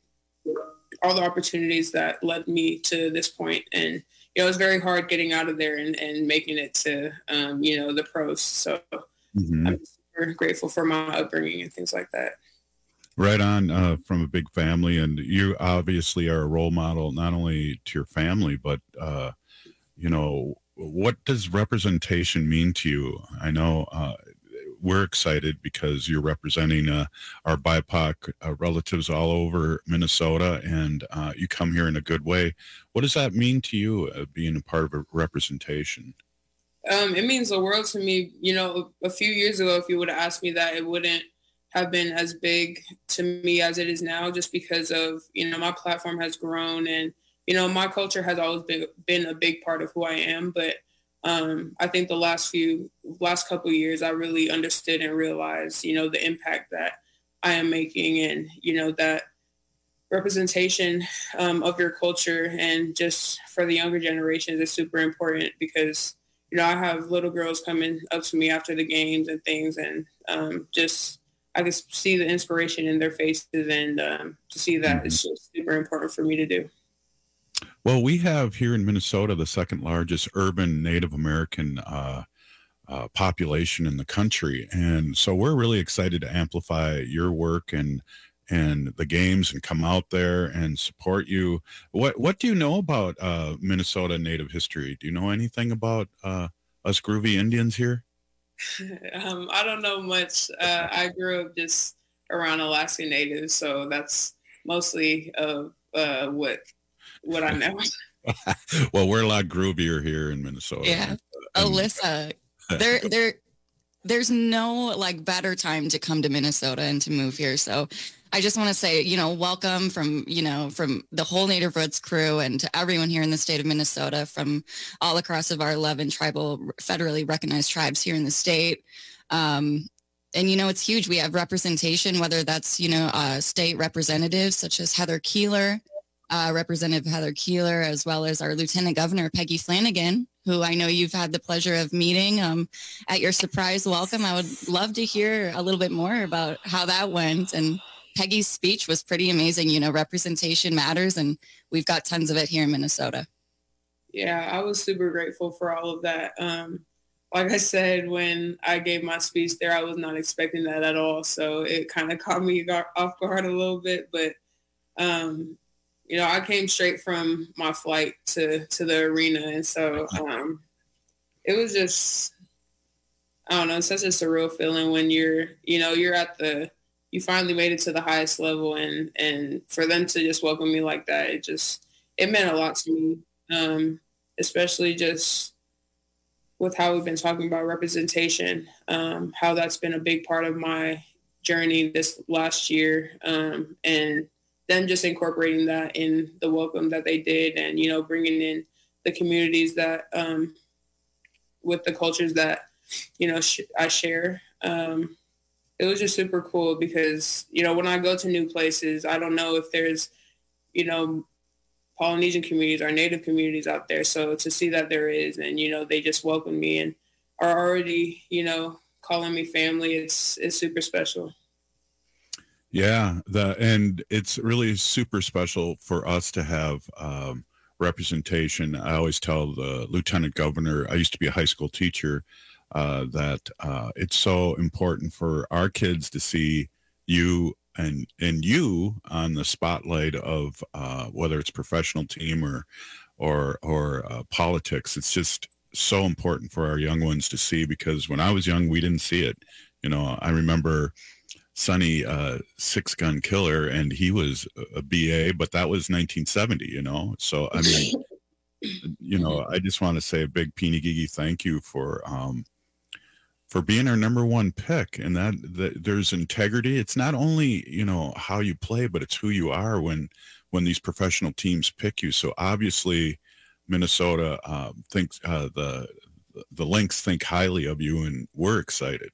all the opportunities that led me to this point. And, you know, it's very hard getting out of there and, and making it to, um, you know, the pros. So mm-hmm. I'm super grateful for my upbringing and things like that. Right on, uh, from a big family. And you obviously are a role model, not only to your family, but, uh, you know, what does representation mean to you? I know uh, we're excited because you're representing uh, our B I P O C uh, relatives all over Minnesota, and uh, you come here in a good way. What does that mean to you, uh, being a part of a representation? Um, it means the world to me. You know, a few years ago, if you would have asked me that, it wouldn't have been as big to me as it is now, just because of, you know, my platform has grown, and, you know, my culture has always been, been a big part of who I am. But Um, I think the last few, last couple of years, I really understood and realized, you know, the impact that I am making, and, you know, that representation um, of your culture and just for the younger generations is super important because, you know, I have little girls coming up to me after the games and things, and um, just I can see the inspiration in their faces, and um, to see that it's just super important for me to do. Well, we have here in Minnesota the second largest urban Native American uh, uh, population in the country. And so we're really excited to amplify your work and and the games and come out there and support you. What what do you know about uh, Minnesota Native history? Do you know anything about uh, us groovy Indians here? um, I don't know much. Uh, I grew up just around Alaska Natives, so that's mostly of uh, what what I know. Well, we're a lot groovier here in Minnesota. Yeah, and, Alyssa, there, there, there's no like better time to come to Minnesota and to move here. So, I just want to say, you know, welcome from, you know, from the whole Native Roots crew and to everyone here in the state of Minnesota from all across of our eleven tribal, federally recognized tribes here in the state. Um, and, you know, it's huge. We have representation, whether that's, you know, uh, state representatives such as Heather Keeler, uh, Representative Heather Keeler, as well as our Lieutenant Governor, Peggy Flanagan, who I know you've had the pleasure of meeting um, at your surprise welcome. I would love to hear a little bit more about how that went. And Peggy's speech was pretty amazing. You know, representation matters, and we've got tons of it here in Minnesota. Yeah, I was super grateful for all of that. Um, like I said, when I gave my speech there, I was not expecting that at all. So it kind of caught me off guard a little bit. But, um, you know, I came straight from my flight to, to the arena. And so um, it was just, I don't know, it's such a surreal feeling when you're, you know, you're at the, you finally made it to the highest level, and, and for them to just welcome me like that, it just, it meant a lot to me, um, especially just with how we've been talking about representation, um, how that's been a big part of my journey this last year, um, and them just incorporating that in the welcome that they did, and, you know, bringing in the communities that, um, with the cultures that, you know, sh- I share. Um, it was just super cool because, you know, when I go to new places, I don't know if there's, you know, Polynesian communities or Native communities out there. So to see that there is, and, you know, they just welcome me and are already, you know, calling me family, it's, it's super special. Yeah. The, and it's really super special for us to have, um, representation. I always tell the Lieutenant Governor, I used to be a high school teacher, uh, that uh, it's so important for our kids to see you and and you on the spotlight of uh, whether it's professional team or or or uh, politics. It's just so important for our young ones to see, because when I was young, we didn't see it. You know, I remember Sonny, uh, Six Gun Killer, and he was a B A, but that was nineteen seventy. You know, so I mean, you know, I just want to say a big Pinigigi thank you for. Um, for being our number one pick, and that, that there's integrity. It's not only, you know, how you play, but it's who you are when, when these professional teams pick you. So obviously Minnesota uh, thinks uh, the, the Lynx think highly of you, and we're excited.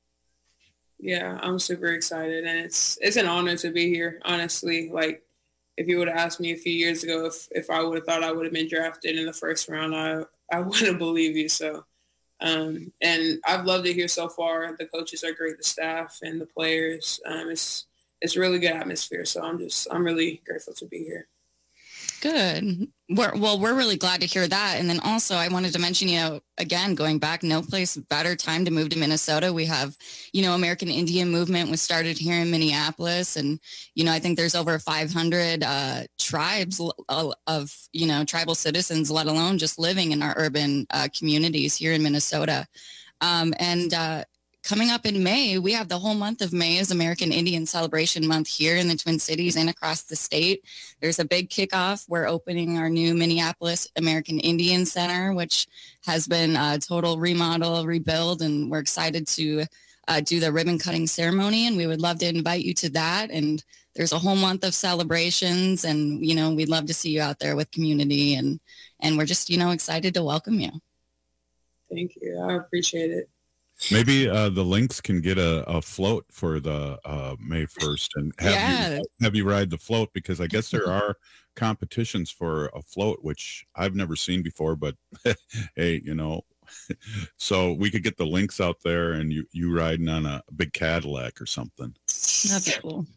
Yeah, I'm super excited, and it's, it's an honor to be here. Honestly, like if you would have asked me a few years ago, if, if I would have thought I would have been drafted in the first round, I, I wouldn't believe you. So, Um, and I've loved it here so far. The coaches are great, the staff and the players. Um, it's it's really good atmosphere. So I'm just I'm really grateful to be here. Good. We're, well, we're really glad to hear that. And then also I wanted to mention, you know, again, going back, no place better time to move to Minnesota. We have, you know, American Indian movement was started here in Minneapolis. And, you know, I think there's over five hundred uh, tribes of, you know, tribal citizens, let alone just living in our urban uh, communities here in Minnesota. Um, and uh, coming up in May, we have the whole month of May is American Indian Celebration Month here in the Twin Cities and across the state. There's a big kickoff. We're opening our new Minneapolis American Indian Center, which has been a total remodel, rebuild, and we're excited to uh, do the ribbon cutting ceremony, and we would love to invite you to that. And there's a whole month of celebrations, and, you know, we'd love to see you out there with community, and, and we're just, you know, excited to welcome you. Thank you. I appreciate it. Maybe uh, the Lynx can get a, a float for the uh, May first and have, yeah. you, have you ride the float, because I guess there are competitions for a float, which I've never seen before, but hey, you know, so we could get the Lynx out there and you, you riding on a big Cadillac or something. That'd be cool.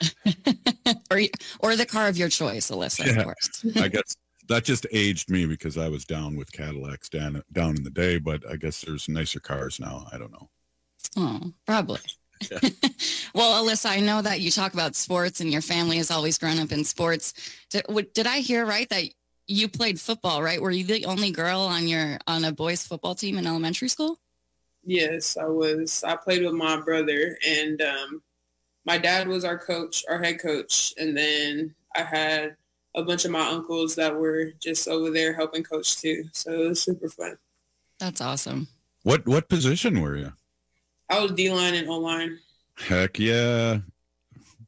or, or the car of your choice, Alyssa, yeah, of course. I guess. That just aged me because I was down with Cadillacs down, down in the day, but I guess there's nicer cars now. I don't know. Oh, probably. Yeah. Well, Alyssa, I know that you talk about sports and your family has always grown up in sports. Did, did I hear right that you played football, right? Were you the only girl on your on a boys football team in elementary school? Yes, I was. I played with my brother, and um, my dad was our coach, our head coach. And then I had a bunch of my uncles that were just over there helping coach too. So it was super fun. That's awesome. What what position were you? I was D-line and O-line. Heck yeah.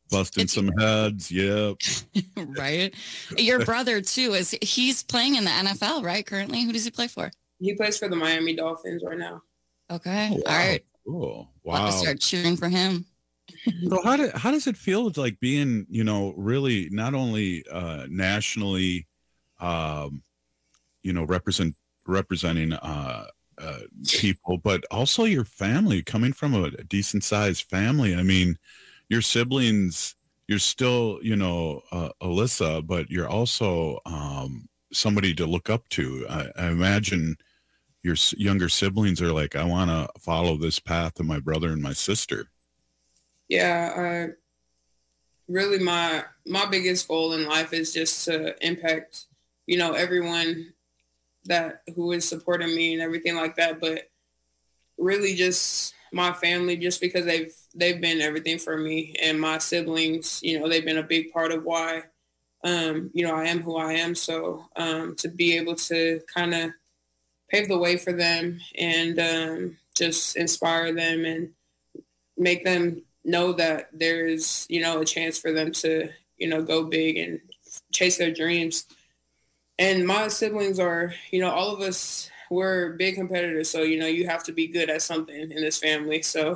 Busting it's, some heads. Yep. Right. Your brother too, is he's playing in the N F L, right? Currently, who does he play for? He plays for the Miami Dolphins right now. Okay. Oh, wow. All right. Cool. Wow. I'll have to start cheering for him. So how do, how does it feel like being, you know, really not only uh, nationally, um, you know, represent representing uh, uh, people, but also your family, coming from a, a decent sized family? I mean, your siblings, you're still, you know, uh, Alyssa, but you're also um, somebody to look up to. I, I imagine your younger siblings are like, I want to follow this path of my brother and my sister. Yeah, uh, really my my biggest goal in life is just to impact, you know, everyone that who is supporting me and everything like that. But really just my family, just because they've they've been everything for me, and my siblings, you know, they've been a big part of why, um, you know, I am who I am. So um, to be able to kind of pave the way for them and um, just inspire them and make them know that there's, you know, a chance for them to, you know, go big and chase their dreams. And my siblings are, you know, all of us, we're big competitors. So, you know, you have to be good at something in this family. So,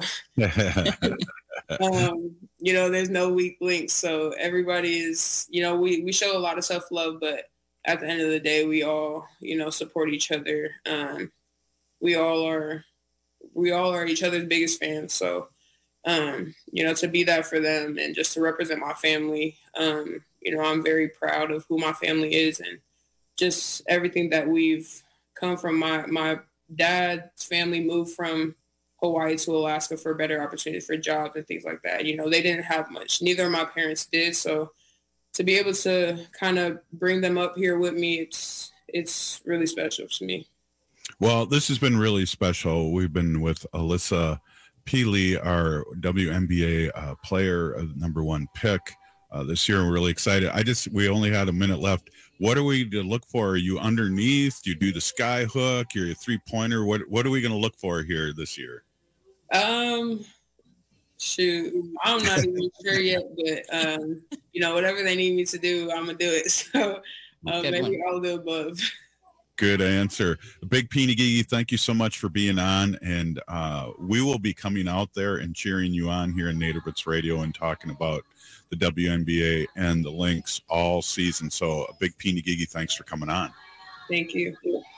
um, you know, there's no weak links. So everybody is, you know, we, we show a lot of self-love, but at the end of the day, we all, you know, support each other. Um, we all are, we all are each other's biggest fans. So, um, you know, to be that for them and just to represent my family, um, you know, I'm very proud of who my family is and just everything that we've come from. My, my dad's family moved from Hawaii to Alaska for better opportunities for jobs and things like that. You know, they didn't have much. Neither of my parents did. So to be able to kind of bring them up here with me, it's, it's really special to me. Well, this has been really special. We've been with Alyssa Peely, our W N B A uh, player, uh, number one pick uh, this year. We're really excited. I just, we only had a minute left. What are we to look for? Are you underneath? Do you do the sky hook? You're a three pointer. What, what are we going to look for here this year? Um, shoot, I'm not even sure yet, but um, you know, whatever they need me to do, I'm gonna do it. So uh, maybe all the above. Good answer. Big Peeny Gigi, thank you so much for being on. And uh, we will be coming out there and cheering you on here in Native Roots Radio and talking about the W N B A and the Lynx all season. So a big Peeny Gigi, thanks for coming on. Thank you.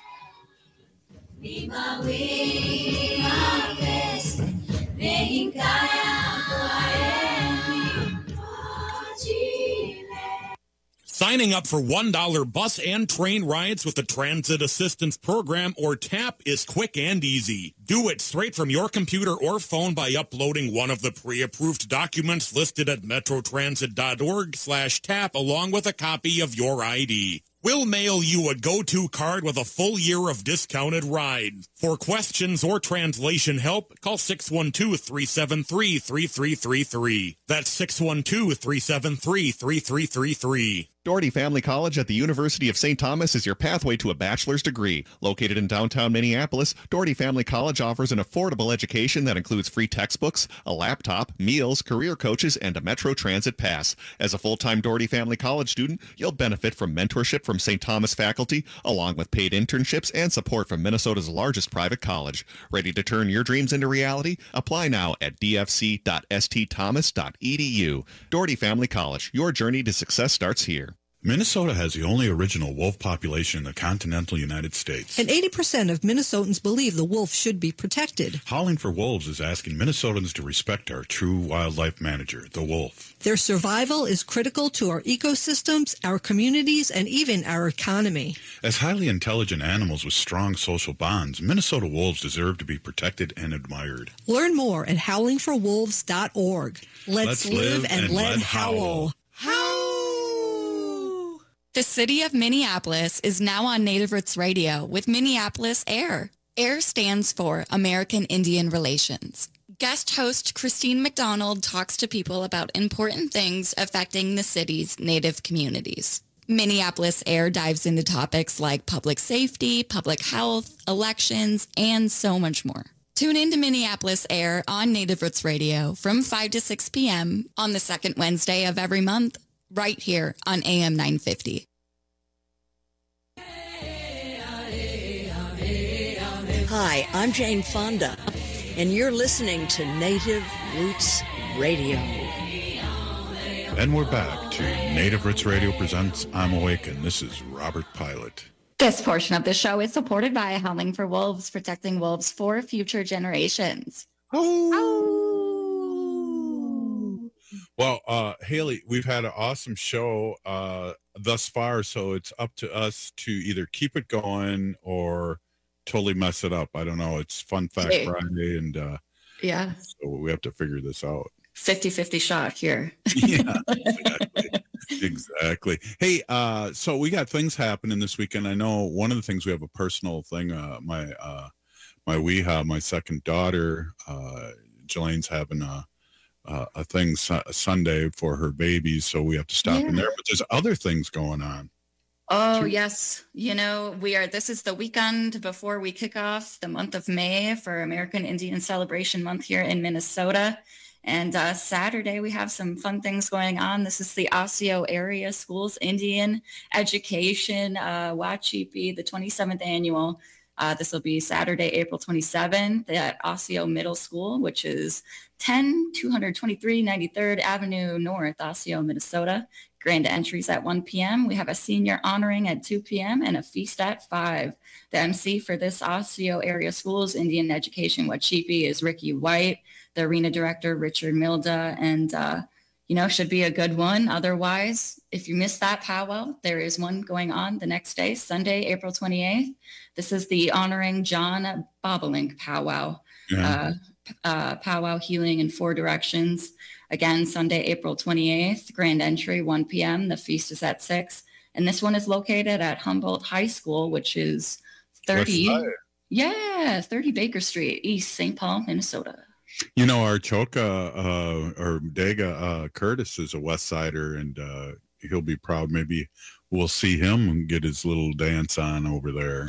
Signing up for one dollar bus and train rides with the Transit Assistance Program, or TAP, is quick and easy. Do it straight from your computer or phone by uploading one of the pre-approved documents listed at metrotransit.org slash tap along with a copy of your I D. We'll mail you a go-to card with a full year of discounted rides. For questions or translation help, call six one two, three seven three, three three three three. That's six one two, three seven three, three three three three. Doherty Family College at the University of Saint Thomas is your pathway to a bachelor's degree. Located in downtown Minneapolis, Doherty Family College offers an affordable education that includes free textbooks, a laptop, meals, career coaches, and a Metro Transit pass. As a full-time Doherty Family College student, you'll benefit from mentorship from Saint Thomas faculty, along with paid internships and support from Minnesota's largest private college. Ready to turn your dreams into reality? Apply now at d f c dot s t thomas dot e d u. Doherty Family College, your journey to success starts here. Minnesota has the only original wolf population in the continental United States. And eighty percent of Minnesotans believe the wolf should be protected. Howling for Wolves is asking Minnesotans to respect our true wildlife manager, the wolf. Their survival is critical to our ecosystems, our communities, and even our economy. As highly intelligent animals with strong social bonds, Minnesota wolves deserve to be protected and admired. Learn more at howling for wolves dot org. Let's, Let's live, live and, and let let howl. Howl! The city of Minneapolis is now on Native Roots Radio with Minneapolis AIR. AIR stands for American Indian Relations. Guest host Christine McDonald talks to people about important things affecting the city's Native communities. Minneapolis AIR dives into topics like public safety, public health, elections, and so much more. Tune in to Minneapolis Air on Native Roots Radio from five to six p.m. on the second Wednesday of every month, right here on A M nine fifty. Hi, I'm Jane Fonda, and you're listening to Native Roots Radio. And we're back to Native Roots Radio presents I'm Awakened. This is Robert Pilot. This portion of the show is supported by Howling for Wolves, protecting wolves for future generations. Oh. Well, uh, Haley, we've had an awesome show uh, thus far, so it's up to us to either keep it going or totally mess it up. I don't know. It's Fun Fact hey. Friday, and uh, yeah, so we have to figure this out. fifty-fifty shot here. Yeah, exactly. Exactly. Hey, uh, so we got things happening this weekend. I know one of the things, we have a personal thing. Uh, my uh, my Weeha, my second daughter, uh, Jelane's having a a, a thing su- Sunday for her baby, so we have to stop yeah. in there. But there's other things going on. Oh, sure. Yes. You know, we are, this is the weekend before we kick off the month of May for American Indian Celebration Month here in Minnesota. And uh, Saturday, we have some fun things going on. This is the Osseo Area Schools Indian Education uh, Wachipi, the twenty-seventh annual. Uh, this will be Saturday, April twenty-seventh at Osseo Middle School, which is ten two twenty-three ninety-third Avenue North, Osseo, Minnesota. Grand entries at one p.m. We have a senior honoring at two p.m. and a feast at five. The M C for this Osseo Area Schools Indian Education Wachipi is Ricky White. The arena director, Richard Milda, and, uh, you know, should be a good one. Otherwise, if you missed that powwow, there is one going on the next day, Sunday, April twenty-eighth. This is the Honoring John Bobolink powwow, yeah. uh, uh, powwow healing in four directions. Again, Sunday, April twenty-eighth, grand entry, one p.m. The feast is at six. And this one is located at Humboldt High School, which is thirty, yeah, thirty Baker Street, East Saint Paul, Minnesota. You know, our Choka uh, or Dega uh, Curtis is a West Sider, and uh, he'll be proud. Maybe we'll see him and get his little dance on over there.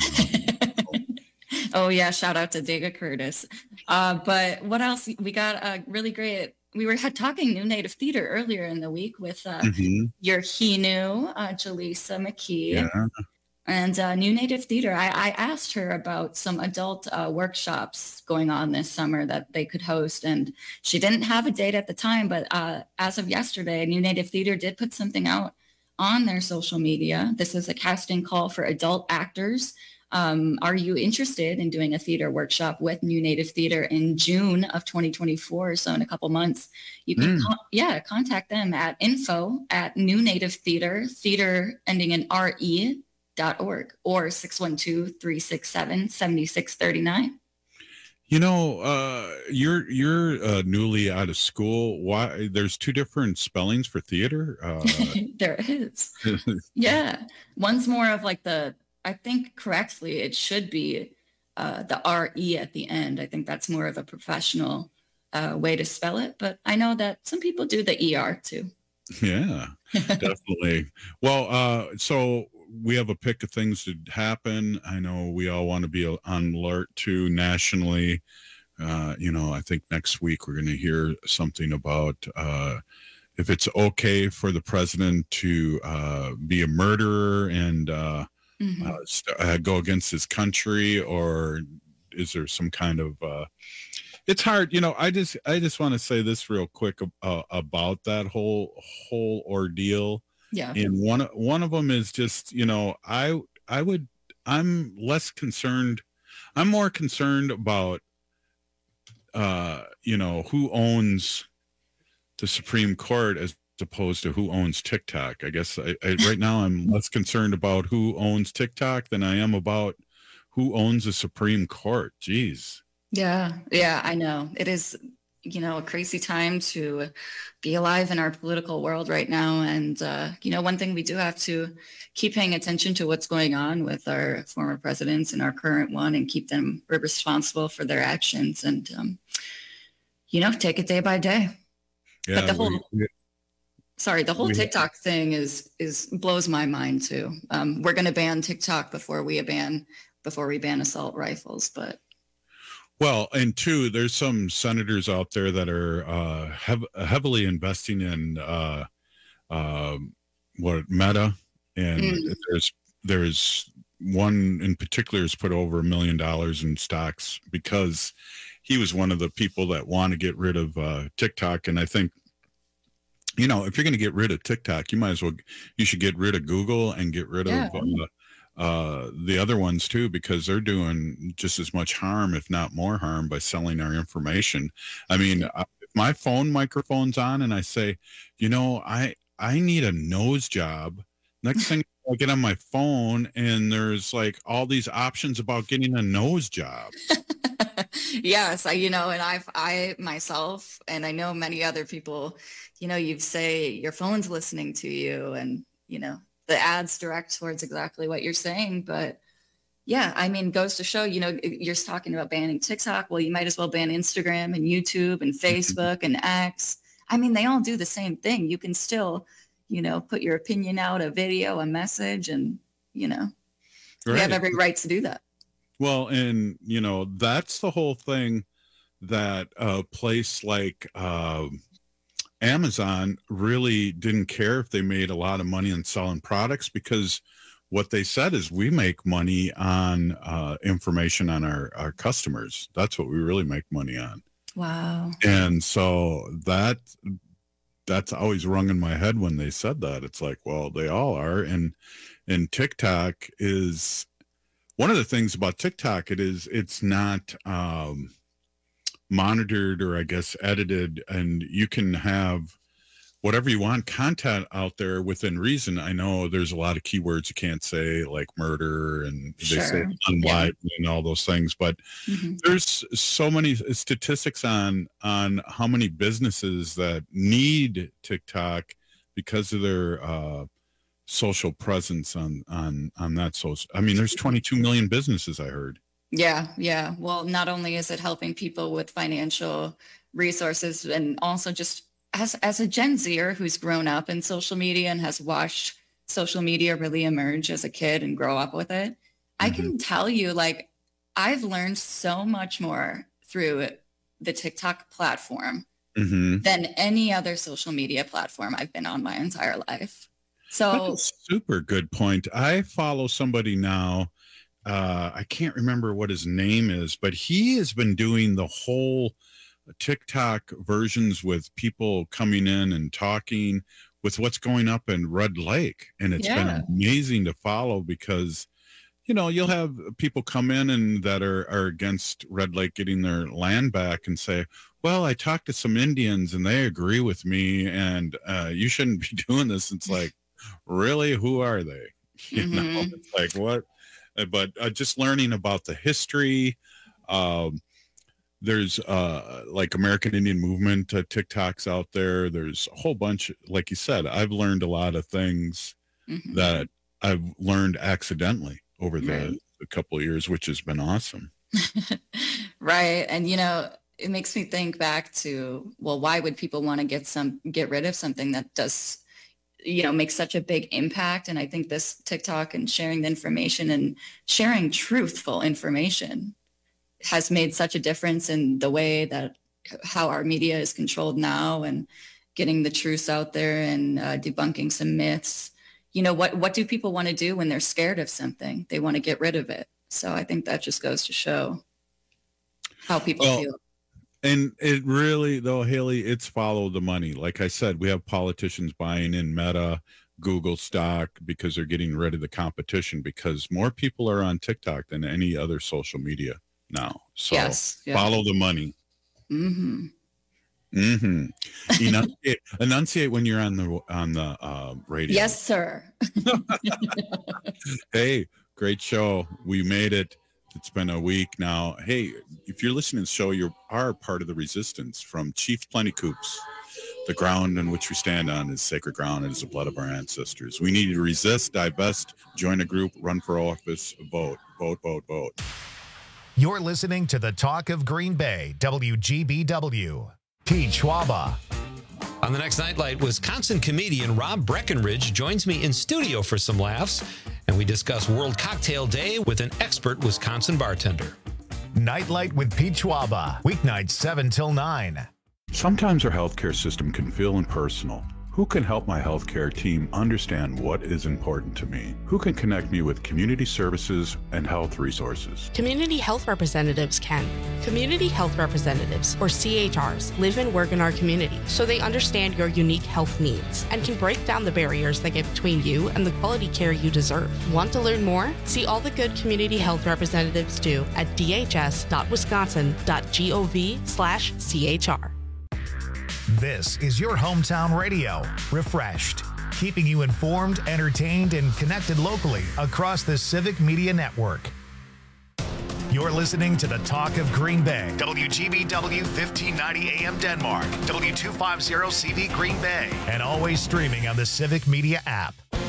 Oh, yeah. Shout out to Dega Curtis. Uh, but what else? We got a really great, we were had talking New Native Theater earlier in the week with uh, mm-hmm. your Hinu, uh, Jaleesa McKee. Yeah. And uh, New Native Theater, I, I asked her about some adult uh, workshops going on this summer that they could host. And she didn't have a date at the time, but uh, as of yesterday, New Native Theater did put something out on their social media. This is a casting call for adult actors. Um, are you interested in doing a theater workshop with New Native Theater in June of twenty twenty-four? So in a couple months, you can, mm. con- yeah, contact them at info at New Native Theater, theater ending in R E, dot org, or six one two, three six seven, seven six three nine. You know, uh, you're you're uh, newly out of school. Why? There's two different spellings for theater. Uh, there is. Yeah, one's more of like the. I think correctly, it should be uh, the R E at the end. I think that's more of a professional uh, way to spell it. But I know that some people do the E R too. Yeah, definitely. Well, uh, so. We have a pick of things to happen. I know we all want to be on alert too nationally. Uh, you know, I think next week we're going to hear something about uh, if it's okay for the president to uh, be a murderer and uh, mm-hmm. uh, st- uh, go against his country, or is there some kind of? Uh, it's hard, you know. I just, I just want to say this real quick uh, about that whole whole ordeal. Yeah. And one one of them is just, you know, I I would I'm less concerned. I'm more concerned about uh, you know, who owns the Supreme Court as opposed to who owns TikTok. I guess I, I, right now I'm less concerned about who owns TikTok than I am about who owns the Supreme Court. Jeez. Yeah. Yeah, I know. It is, you know, a crazy time to be alive in our political world right now. And, uh, you know, one thing we do have to keep paying attention to what's going on with our former presidents and our current one, and keep them responsible for their actions, and, um, you know, take it day by day. Yeah, but the whole, we, we, sorry, the whole we, TikTok thing is, is blows my mind too. Um, we're going to ban TikTok before we ban, before we ban assault rifles, but. Well, and two, there's some senators out there that are uh, hev- heavily investing in uh, uh, what Meta, and mm. there's there's one in particular has put over a million dollars in stocks because he was one of the people that want to get rid of uh, TikTok. And I think, you know, if you're going to get rid of TikTok, you might as well, you should get rid of Google and get rid yeah. of uh, uh, the other ones too, because they're doing just as much harm, if not more harm, by selling our information. I mean, if my phone microphone's on and I say, you know, I, I need a nose job. Next thing I get on my phone and there's like all these options about getting a nose job. Yes, I, you know, and I've, I myself, and I know many other people, you know, you say your phone's listening to you and, you know, the ads direct towards exactly what you're saying. But yeah, I mean, goes to show, you know, you're talking about banning TikTok. Well, you might as well ban Instagram and YouTube and Facebook and X. I mean, they all do the same thing. You can still, you know, put your opinion out, a video, a message, and, you know, right. We have every right to do that. Well, and, you know, that's the whole thing that a place like uh, Amazon really didn't care if they made a lot of money on selling products, because what they said is we make money on uh, information on our, our customers. That's what we really make money on. Wow. And so that that's always rung in my head when they said that. It's like, well, they all are. And and TikTok is one of the things about TikTok. It is it's not um, monitored or I guess edited, and you can have whatever you want content out there within reason. I know there's a lot of keywords you can't say, like murder and sure. they say unwide yeah. and all those things, but mm-hmm. there's so many statistics on on how many businesses that need TikTok because of their uh, social presence on on on that social. I mean, there's twenty-two million businesses, I heard. Yeah, yeah. Well, not only is it helping people with financial resources, and also just As, as a Gen Zer who's grown up in social media and has watched social media really emerge as a kid and grow up with it, mm-hmm. I can tell you, like, I've learned so much more through the TikTok platform mm-hmm. than any other social media platform I've been on my entire life. So that's a super good point. I follow somebody now. Uh, I can't remember what his name is, but he has been doing the whole TikTok versions with people coming in and talking with what's going up in Red Lake. And it's yeah. been amazing to follow because, you know, you'll have people come in and that are, are against Red Lake getting their land back and say, well, I talked to some Indians and they agree with me and uh, you shouldn't be doing this. It's like, really? Who are they? You mm-hmm. know, it's like what? But uh, just learning about the history, um, there's uh, like American Indian Movement uh, TikToks out there. There's a whole bunch. Like you said, I've learned a lot of things mm-hmm. that I've learned accidentally over the, right. the couple of years, which has been awesome. Right. And, you know, it makes me think back to, well, why would people want to get some get rid of something that does, you know, make such a big impact? And I think this TikTok and sharing the information and sharing truthful information has made such a difference in the way that how our media is controlled now, and getting the truths out there and uh, debunking some myths. You know, what, what do people want to do when they're scared of something? They want to get rid of it. So I think that just goes to show how people well, feel. And it really, though, Haley, it's follow the money. Like I said, we have politicians buying in Meta, Google stock because they're getting rid of the competition, because more people are on TikTok than any other social media now. So yes, yeah. follow the money. Mm-hmm. Mm-hmm. Enunciate, enunciate when you're on the on the uh, radio. Yes, sir. Hey, great show. We made it. It's been a week now. Hey, if you're listening to the show, you are part of the resistance from Chief Plenty Coops. The ground on which we stand on is sacred ground. It is the blood of our ancestors. We need to resist, divest, join a group, run for office, vote, vote, vote, vote. You're listening to the Talk of Green Bay, W G B W. Pete Schwaba. On the next Nightlight, Wisconsin comedian Rob Breckenridge joins me in studio for some laughs, and we discuss World Cocktail Day with an expert Wisconsin bartender. Nightlight with Pete Schwaba, weeknights seven till nine. Sometimes our healthcare system can feel impersonal. Who can help my healthcare team understand what is important to me? Who can connect me with community services and health resources? Community health representatives can. Community health representatives, or C H Rs, live and work in our community, so they understand your unique health needs and can break down the barriers that get between you and the quality care you deserve. Want to learn more? See all the good community health representatives do at dhs.wisconsin.gov slash CHR. This is your hometown radio, refreshed, keeping you informed, entertained, and connected locally across the Civic Media Network. You're listening to the Talk of Green Bay, W G B W fifteen ninety A M Denmark, W two fifty C V Green Bay, and always streaming on the Civic Media app.